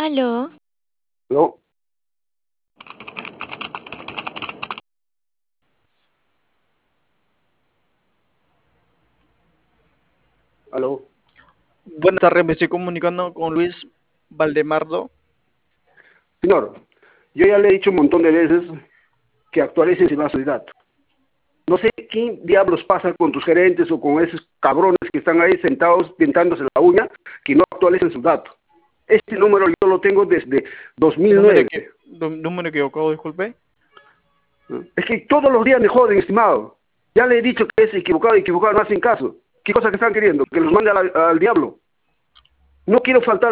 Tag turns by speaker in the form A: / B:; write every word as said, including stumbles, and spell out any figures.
A: Aló,
B: ¿No? ¿Aló?
C: Buenas tardes, me estoy comunicando con Luis Valdemardo.
B: Señor, yo ya le he dicho un montón de veces que actualices en la sociedad. No sé quién diablos pasa con tus gerentes o con esos cabrones que están ahí sentados pintándose la uña que no actualicen sus datos. Este número yo lo tengo desde
C: Número,
B: dos mil nueve.
C: equi- nú- número equivocado, disculpe.
B: Es que todos los días me joden, estimado. Ya le he dicho que es equivocado, equivocado, no hacen caso. ¿Qué cosa que están queriendo? Que los mande al, al diablo. No quiero faltar